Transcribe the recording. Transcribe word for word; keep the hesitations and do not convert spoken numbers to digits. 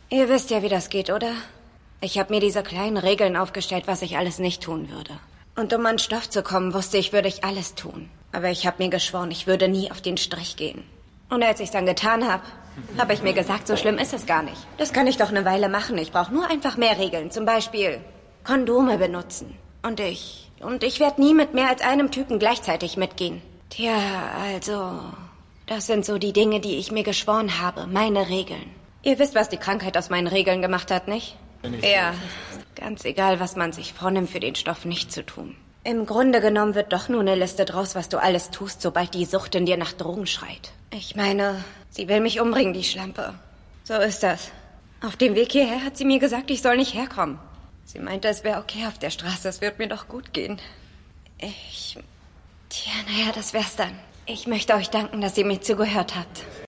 Ihr wisst ja, wie das geht, oder? Ich habe mir diese kleinen Regeln aufgestellt, was ich alles nicht tun würde. Und um an Stoff zu kommen, wusste ich, würde ich alles tun. Aber ich habe mir geschworen, ich würde nie auf den Strich gehen. Und als ich es dann getan habe, habe ich mir gesagt, so schlimm ist es gar nicht. Das kann ich doch eine Weile machen. Ich brauche nur einfach mehr Regeln. Zum Beispiel Kondome benutzen. Und ich... Und ich werde nie mit mehr als einem Typen gleichzeitig mitgehen. Tja, also... Das sind so die Dinge, die ich mir geschworen habe. Meine Regeln. Ihr wisst, was die Krankheit aus meinen Regeln gemacht hat, nicht? Ja, ganz egal, was man sich vornimmt, für den Stoff nicht zu tun. Im Grunde genommen wird doch nur eine Liste draus, was du alles tust, sobald die Sucht in dir nach Drogen schreit. Ich meine, sie will mich umbringen, die Schlampe. So ist das. Auf dem Weg hierher hat sie mir gesagt, ich soll nicht herkommen. Sie meinte, es wäre okay auf der Straße, es wird mir doch gut gehen. Ich... Tja, naja, das wär's dann. Ich möchte euch danken, dass ihr mir zugehört habt.